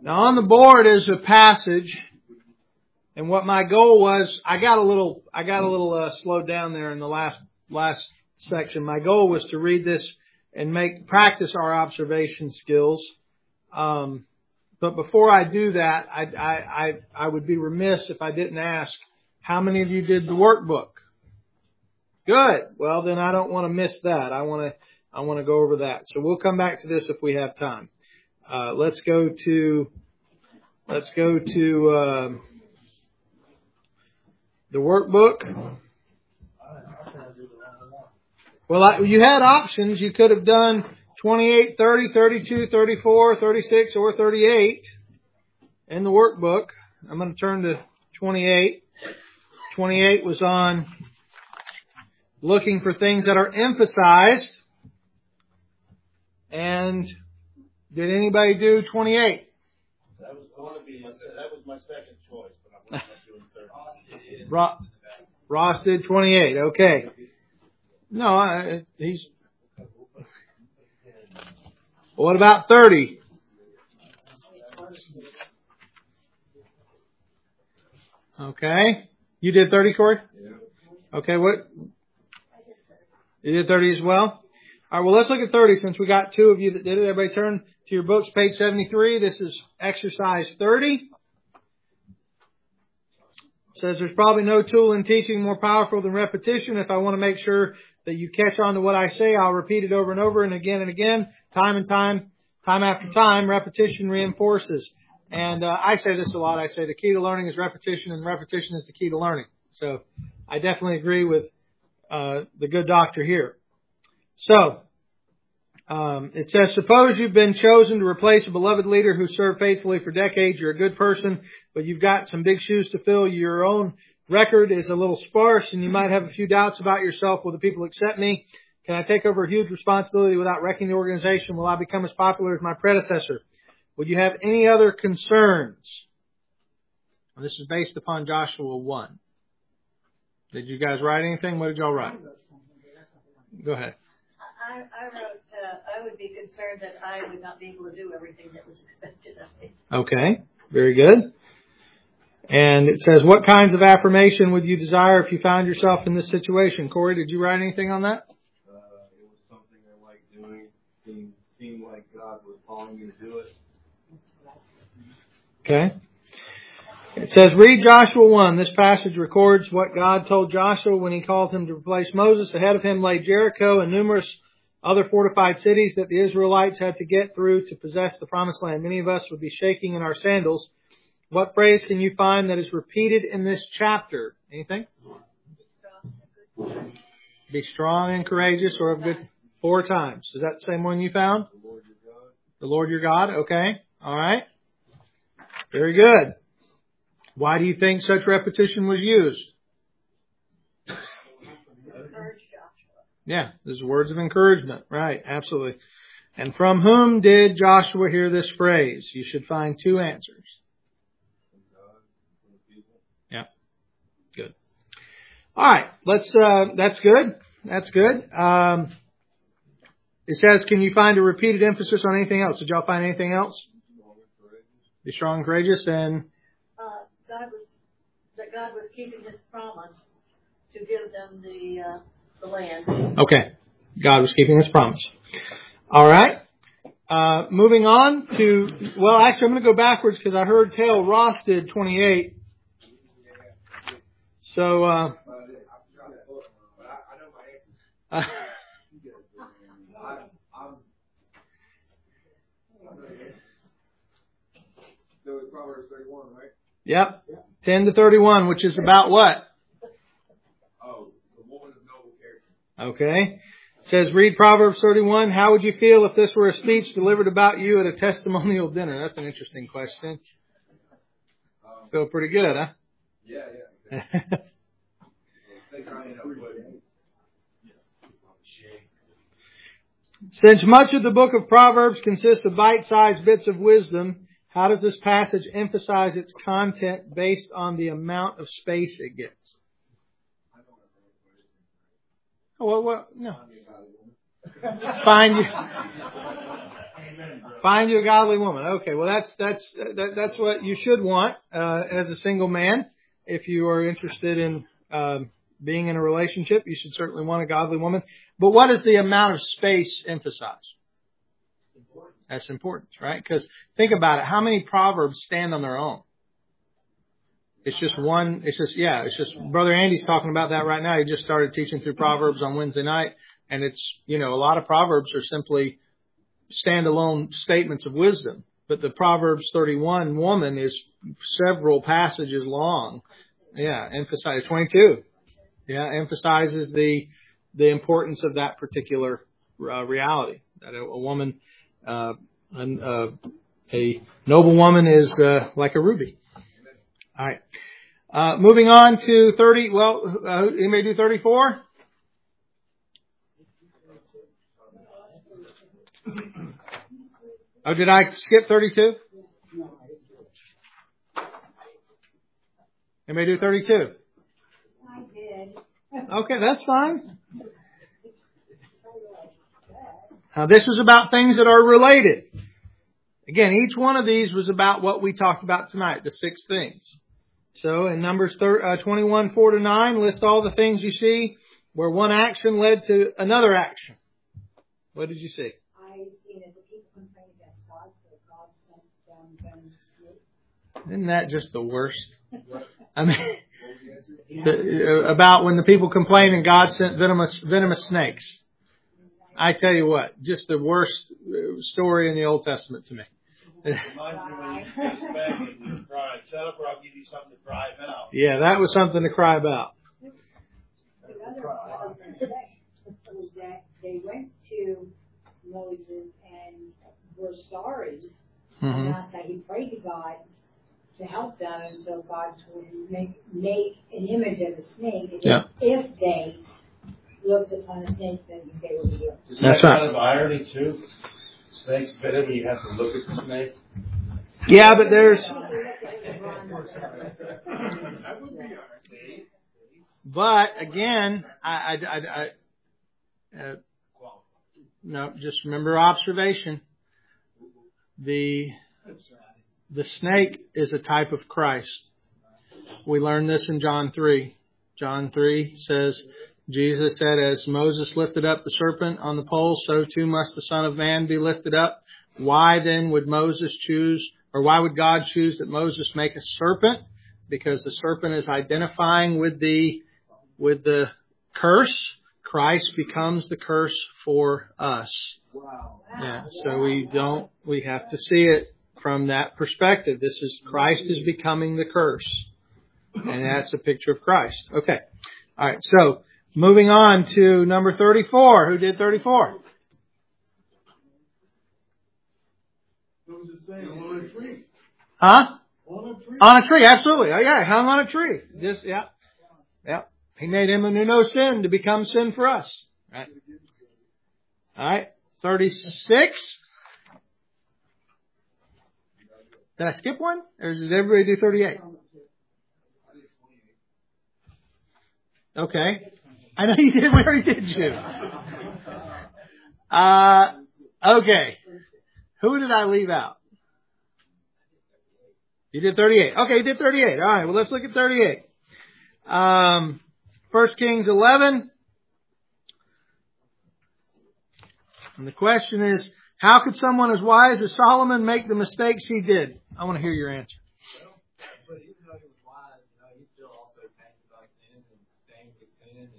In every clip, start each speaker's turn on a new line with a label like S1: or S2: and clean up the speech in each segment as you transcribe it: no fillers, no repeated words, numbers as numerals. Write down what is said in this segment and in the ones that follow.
S1: Now on the board is a passage, and what my goal was, I got a little slowed down there in the last section. My goal was to read this and practice our observation skills. But before I do that, I would be remiss if I didn't ask, how many of you did the workbook? Good. Well, then I don't want to miss that. I want to go over that. So we'll come back to this if we have time. Let's go to the workbook. Well, you had options. You could have done 28, 30, 32, 34, 36, or 38 in the workbook. I'm going to turn to 28. 28 was on looking for things that are emphasized. And did anybody do 28?
S2: That was my second choice, but I'm not doing 30.
S1: Ross did 28. Okay. No, he's... What about 30? Okay. You did 30, Corey? Yeah. Okay, what? You did 30 as well? All right, well, let's look at 30 since we got two of you that did it. Everybody turn to your books, page 73. This is exercise 30. It says there's probably no tool in teaching more powerful than repetition. If I want to make sure that you catch on to what I say, I'll repeat it over and over and again, time after time. Repetition reinforces. And I say this a lot. I say the key to learning is repetition, and repetition is the key to learning. So I definitely agree with the good doctor here. So it says, suppose you've been chosen to replace a beloved leader who served faithfully for decades. You're a good person, but you've got some big shoes to fill. Your own record is a little sparse, and you might have a few doubts about yourself. Will the people accept me? Can I take over a huge responsibility without wrecking the organization? Will I become as popular as my predecessor? Would you have any other concerns? Well, this is based upon Joshua 1. Did you guys write anything? What did y'all write? Go ahead.
S3: I wrote, I would be concerned that I would not be able to do everything that was expected of me.
S1: Okay, very good. And it says, what kinds of affirmation would you desire if you found yourself in this situation? Corey, did you write anything on that?
S4: It was something I liked doing. It seemed like God was calling me to do it.
S1: Okay. It says, read Joshua 1. This passage records what God told Joshua when he called him to replace Moses. Ahead of him lay Jericho and numerous other fortified cities that the Israelites had to get through to possess the promised land. Many of us would be shaking in our sandals. What phrase can you find that is repeated in this chapter? Anything? Be strong and courageous, or of good 4 times. Is that the same one you found? The Lord your God. Okay. All right. Very good. Why do you think such repetition was used? Yeah, there's words of encouragement. Right, absolutely. And from whom did Joshua hear this phrase? You should find 2 answers. Yeah, good. All right, that's good. That's good. It says, can you find a repeated emphasis on anything else? Did y'all find anything else? Be strong and courageous, and
S3: God was keeping His promise to give them the land.
S1: Okay, God was keeping His promise. All right, moving on to, well, actually, I'm going to go backwards because I heard tell Ross did 28. So,
S4: Proverbs 31, right?
S1: Yep. 10 to 31, which is about what?
S4: Oh, the woman of noble character.
S1: Okay. It says, read Proverbs 31. How would you feel if this were a speech delivered about you at a testimonial dinner? That's an interesting question. Feel pretty good, huh?
S4: Yeah.
S1: Since much of the book of Proverbs consists of bite-sized bits of wisdom, how does this passage emphasize its content based on the amount of space it gets? Oh, well, no. Find you.
S2: Amen, brother.
S1: Find you a godly woman. Okay, well that's what you should want as a single man. If you are interested in being in a relationship, you should certainly want a godly woman. But what does the amount of space emphasize? That's important, right? Because think about it. How many proverbs stand on their own? It's just one. It's just Brother Andy's talking about that right now. He just started teaching through Proverbs on Wednesday night. And it's, a lot of Proverbs are simply standalone statements of wisdom. But the Proverbs 31 woman is several passages long. Yeah, emphasize 22. Yeah, emphasizes the importance of that particular reality. That a woman, a noble woman is like a ruby. All right. Moving on to 30. Well, you may do 34. Oh, did I skip 32? You may do 32.
S3: I did.
S1: Okay, that's fine. Now, this is about things that are related. Again, each one of these was about what we talked about tonight, the 6 things. So in Numbers 21, 4-9, list all the things you see where one action led to another action. What did you see?
S3: I seen that the people complained against God, so God sent down venomous snakes.
S1: Isn't that just the worst? I mean, about when the people complained and God sent venomous snakes. I tell you what, just the worst story in the Old Testament to me.
S2: Reminds me when you face back and you cry, shut up or I'll give you something to cry about.
S1: Yeah, that was something to cry about.
S3: The other one I was going to say was that they went to Moses and were sorry and asked that he prayed to God to help them, and so God would make an image of a snake, and if they looked upon a snake, then they would be healed.
S2: Is that kind of irony too? Snakes bit him, you have to look at the snake.
S1: Yeah, but there's. But again, no, just remember observation. The snake is a type of Christ. We learn this in John 3. John 3 says, Jesus said, as Moses lifted up the serpent on the pole, so too must the Son of Man be lifted up. Why then would Moses choose, or why would God choose that Moses make a serpent? Because the serpent is identifying with the curse. Christ becomes the curse for us.
S4: Wow.
S1: Yeah, so we have to see it from that perspective. This is Christ is becoming the curse. And that's a picture of Christ. Okay. All right. So moving on to number 34. Who did 34?
S4: What was it saying? On a tree.
S1: Huh?
S4: On a tree.
S1: On a tree. Absolutely. Oh yeah. Hung on a tree. Just, yeah. Yeah. He made him who knew no sin to become sin for us. Right. All right. 36. Did I skip one? Or did everybody do 38? Okay. I know you did. We already did you. Okay. Who did I leave out? You did 38. Okay, you did 38. All right. Well, let's look at 38. 1 Kings 11. And the question is, how could someone as wise as Solomon make the mistakes he did? I want to hear your answer.
S5: But even though he was wise, he still also tainted by sin and stained with sin, and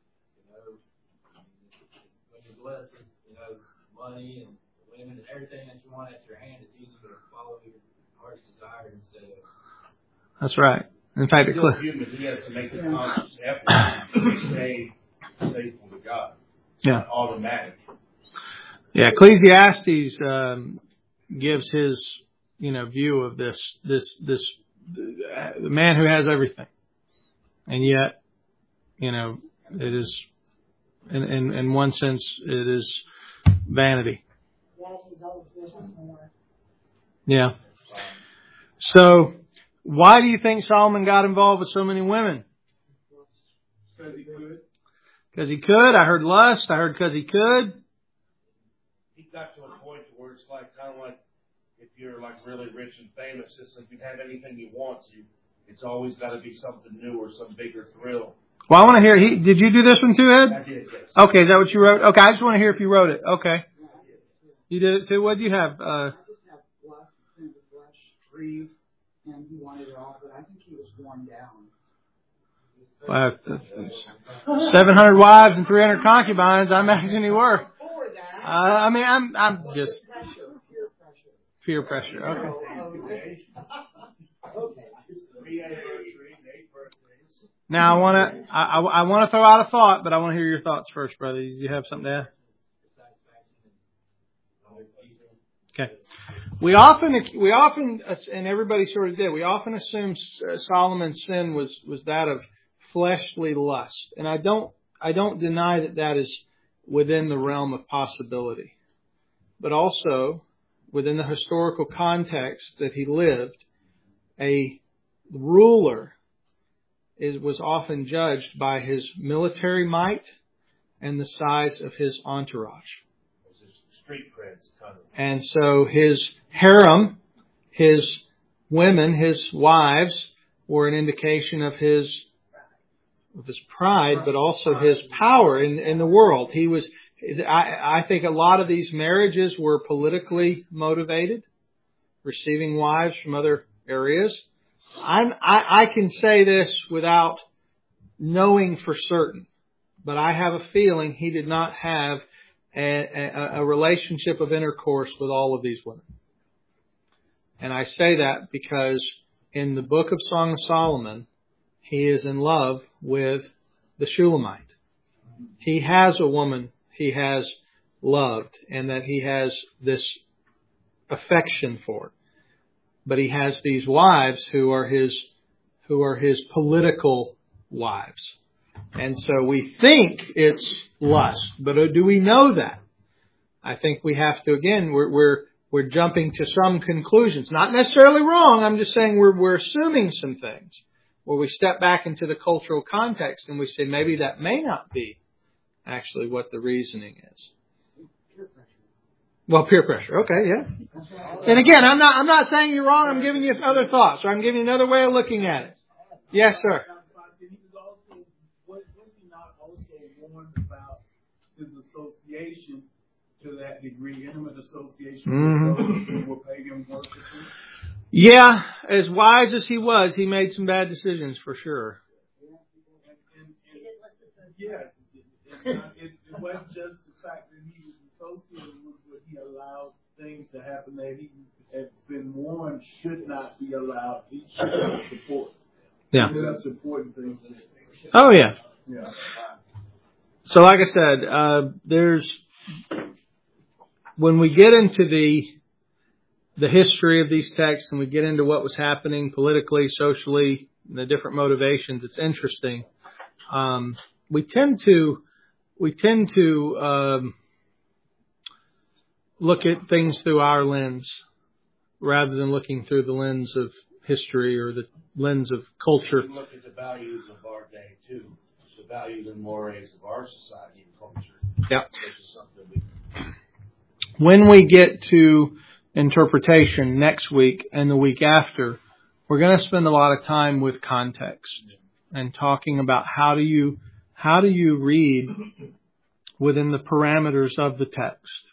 S5: when you're blessed with money and women and everything that you want at your hand, it's easy to follow your heart's desire instead of.
S1: That's right. In fact,
S2: He's still human. He has to make the conscious effort to stay faithful to God.
S1: Yeah.
S2: Automatic.
S1: Yeah, Ecclesiastes gives his view of this the man who has everything, and yet it is in one sense it is vanity. Yeah. So why do you think Solomon got involved with so many women?
S4: Because he could.
S1: Because he could. I heard lust. I heard because he could.
S2: He got to a point where where it's like kind of like if you're like really rich and famous, it's like you can have anything you want. It's always got to be something new or some bigger thrill.
S1: Well, I want to hear. Did you do this one too, Ed?
S2: I did, yes.
S1: Okay, is that what you wrote? Okay, I just want to hear if you wrote it. Okay. You did it too? What do you have?
S6: I just have lust, sin of the flesh, greed, and he wanted it all, but I think he was worn down.
S1: 700 wives and 300 concubines. I imagine you were. I mean, I'm just peer pressure. Okay. Now I want to throw out a thought, but I want to hear your thoughts first, brother. Do you have something to add? Okay. We often, and everybody sort of did. We often assume Solomon's sin was that of fleshly lust, and I don't deny that is within the realm of possibility, but also within the historical context that he lived, a ruler was often judged by his military might and the size of his entourage.
S2: Street creds, kind of.
S1: And so his harem, his women, his wives, were an indication of his pride, but also his power in the world. I think a lot of these marriages were politically motivated, receiving wives from other areas. I can say this without knowing for certain, but I have a feeling he did not have a relationship of intercourse with all of these women. And I say that because in the book of Song of Solomon, he is in love with the Shulamite. He has a woman he has loved and that he has this affection for. But he has these wives who are his political wives. And so we think it's lust, but do we know that? I think we have to, again, we're jumping to some conclusions. Not necessarily wrong, I'm just saying we're assuming some things. Where we step back into the cultural context and we say maybe that may not be actually what the reasoning is. Well, peer pressure. Okay, yeah. And again, I'm not saying you're wrong. I'm giving you other thoughts, or I'm giving you another way of looking at it. Yes, sir.
S7: Was he not also warned about his association to that degree, intimate association with those who were pagan worshippers?
S1: Yeah, as wise as he was, he made some bad decisions for sure.
S7: It wasn't just the fact that he was associated with what he allowed things to happen that he had been warned should not be allowed. He should not support.
S1: Yeah.
S7: That's important things.
S1: Oh, yeah.
S7: Yeah.
S1: So like I said, when we get into the history of these texts and we get into what was happening politically, socially, and the different motivations, it's interesting. We tend to look at things through our lens rather than looking through the lens of history or the lens of culture.
S2: We look at the values of our day too, the values and mores of our society and culture.
S1: Yeah.
S2: This is something
S1: When we get to interpretation next week and the week after, we're going to spend a lot of time with context and talking about how do you read within the parameters of the text.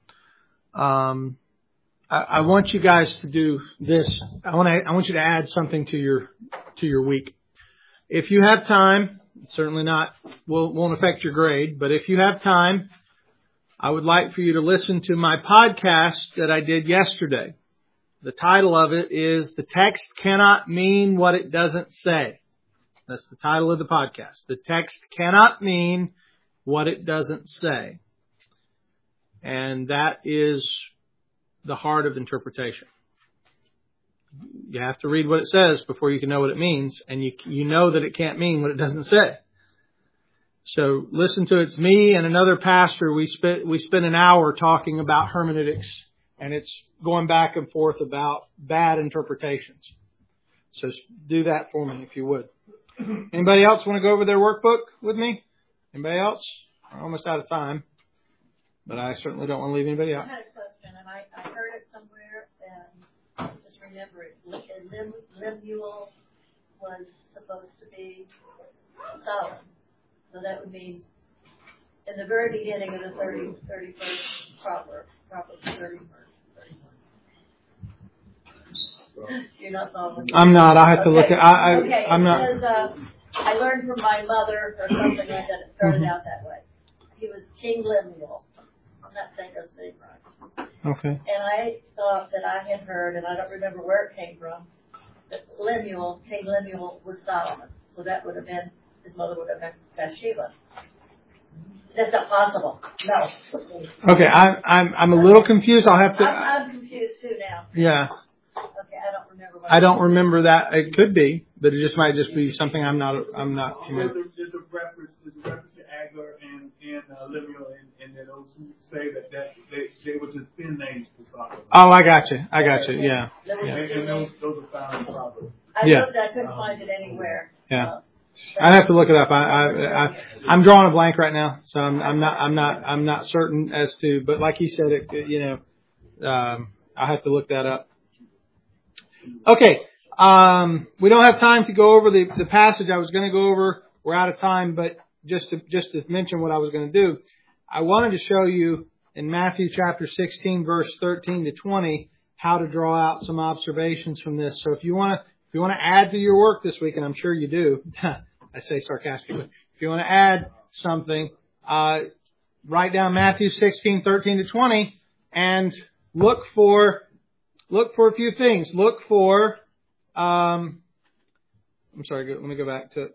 S1: I want you guys to do this. I want you to add something to your week. If you have time, certainly won't affect your grade, but if you have time, I would like for you to listen to my podcast that I did yesterday. The title of it is "The Text Cannot Mean What It Doesn't Say." That's the title of the podcast. The text cannot mean what it doesn't say. And that is the heart of interpretation. You have to read what it says before you can know what it means, and you know that it can't mean what it doesn't say. So listen to it. It's me and another pastor. We spent an hour talking about hermeneutics, and it's going back and forth about bad interpretations. So do that for me if you would. Anybody else want to go over their workbook with me? Anybody else? We're almost out of time, but I certainly don't want to leave anybody out.
S8: I had a question, and I remember it. Lemuel was supposed to be Solomon. So that would mean in the very beginning of the 31st Proverbs 31. You're not Solomon.
S1: I'm not. I have to look at.
S8: Okay.
S1: I'm not.
S8: It says, I learned from my mother or something like that. It started out that way. He was King Lemuel. I'm not saying his name right.
S1: Okay.
S8: And I thought that I had heard, and I don't remember where it came from, that King Lemuel was Solomon. So that would have been, his mother would have been Bathsheba. That's not possible. No.
S1: Okay. I'm a little confused. I'll have to.
S8: I'm confused too now.
S1: Yeah.
S8: Okay, I don't remember.
S1: I don't remember that. It could be, but it might just be something I'm not familiar.
S7: There's a reference to Agar and Lemuel, and then those who say that they were just pen names for Solomon.
S1: Oh, I got you. Yeah.
S7: And those are found in Proverbs.
S8: I looked, I couldn't find it anywhere.
S1: Yeah. I'd have to look it up. I'm drawing a blank right now, so I'm not certain as to. But like he said, I'll have to look that up. Okay. We don't have time to go over the passage I was going to go over. We're out of time, but just to mention what I was going to do, I wanted to show you in Matthew chapter 16, verse 13 to 20, how to draw out some observations from this. So if you want to add to your work this week, and I'm sure you do, I say sarcastically, if you want to add something, write down Matthew 16, 13 to 20, and look for a few things. Look for, I'm sorry, let me go back to it.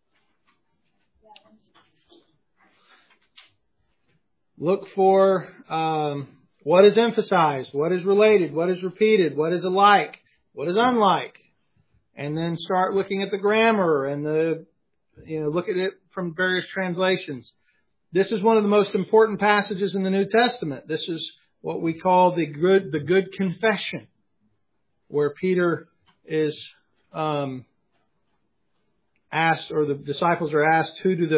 S1: Look for what is emphasized, what is related, what is repeated, what is alike, what is unlike. And then start looking at the grammar and look at it from various translations. This is one of the most important passages in the New Testament. This is what we call the good confession, where Peter is asked, or the disciples are asked, who do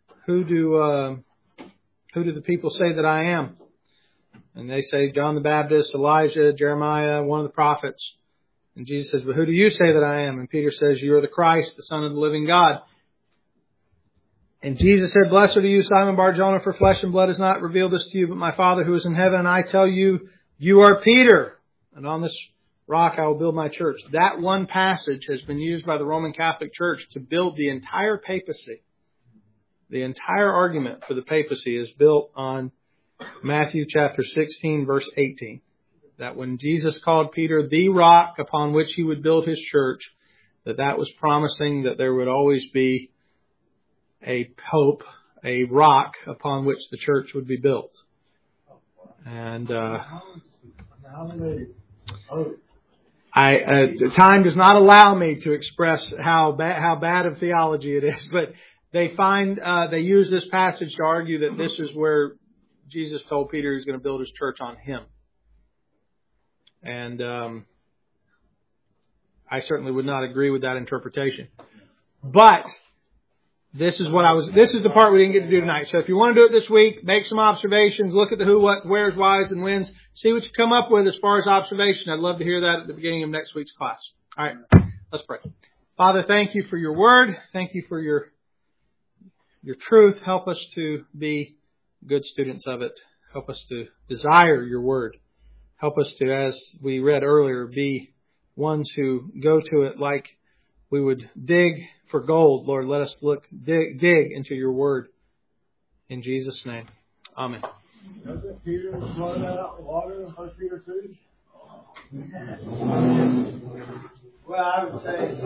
S1: the people say that I am? And they say John the Baptist, Elijah, Jeremiah, one of the prophets. And Jesus says, but who do you say that I am? And Peter says, you are the Christ, the Son of the living God. And Jesus said, blessed are you, Simon Bar-Jonah, for flesh and blood has not revealed this to you, but my Father who is in heaven. And I tell you, you are Peter. And on this rock I will build my church. That one passage has been used by the Roman Catholic Church to build the entire papacy. The entire argument for the papacy is built on Matthew chapter 16, verse 18. That when Jesus called Peter the rock upon which he would build his church, that was promising that there would always be a pope, a rock upon which the church would be built. And time does not allow me to express how bad of theology it is, but they use this passage to argue that this is where Jesus told Peter he's going to build his church on him. And I certainly would not agree with that interpretation. But this is the part we didn't get to do tonight. So if you want to do it this week, make some observations, look at the who, what, where's, why's, and when's. See what you come up with as far as observation. I'd love to hear that at the beginning of next week's class. All right, let's pray. Father, thank you for your word. Thank you for your truth. Help us to be good students of it. Help us to desire your word. Help us to, as we read earlier, be ones who go to it like we would dig for gold. Lord, let us dig into your word. In Jesus' name. Amen.
S4: Doesn't Peter run out of water in 1 Peter 2?
S5: Well, I would say